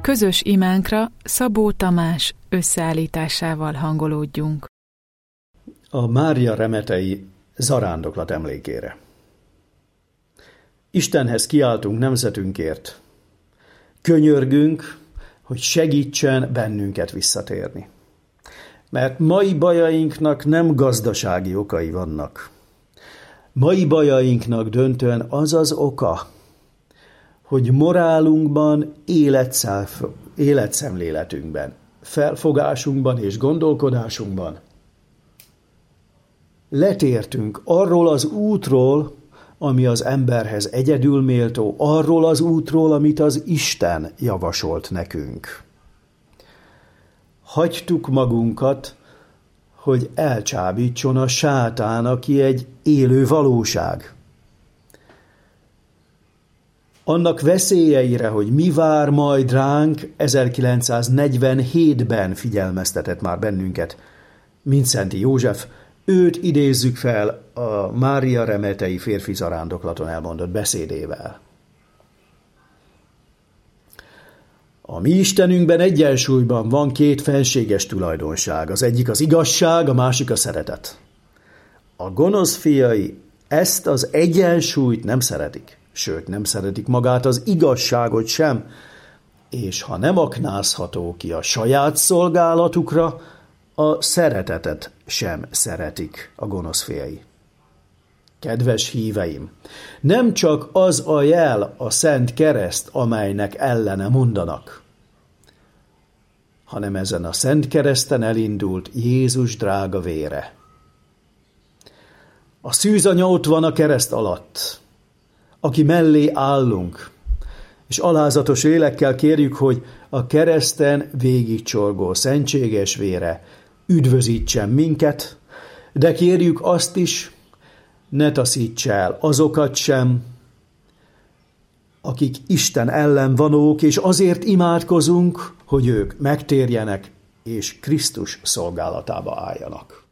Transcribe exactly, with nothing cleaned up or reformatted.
Közös imánkra Szabó Tamás összeállításával hangolódjunk. A Mária Remetei zarándoklat emlékére. Istenhez kiáltunk nemzetünkért. Könyörgünk, hogy segítsen bennünket visszatérni. Mert mai bajainknak nem gazdasági okai vannak. Mai bajainknak döntően az az oka, hogy morálunkban, életszemléletünkben, felfogásunkban és gondolkodásunkban letértünk arról az útról, ami az emberhez egyedül méltó, arról az útról, amit az Isten javasolt nekünk. Hagytuk magunkat, hogy elcsábítson a sátán, aki egy élő valóság. Annak veszélyeire, hogy mi vár majd ránk, ezerkilencszáznegyvenhétben figyelmeztetett már bennünket Mindszenty József. Őt idézzük fel a Mária Remetei férfi zarándoklaton elmondott beszédével. A mi Istenünkben egyensúlyban van két fenséges tulajdonság. Az egyik az igazság, a másik a szeretet. A gonosz fiai ezt az egyensúlyt nem szeretik, sőt nem szeretik magát az igazságot sem, és ha nem aknázható ki a saját szolgálatukra, a szeretetet sem szeretik a gonosz fiai. Kedves híveim, nem csak az a jel, a szent kereszt, amelynek ellene mondanak, hanem ezen a szent kereszten elindult Jézus drága vére. A szűzanya ott van a kereszt alatt, aki mellé állunk, és alázatos lélekkel kérjük, hogy a kereszten végigcsorgó szentséges vére üdvözítsen minket, de kérjük azt is, ne taszíts el azokat sem, akik Isten ellen vanók, és azért imádkozunk, hogy ők megtérjenek, és Krisztus szolgálatába álljanak.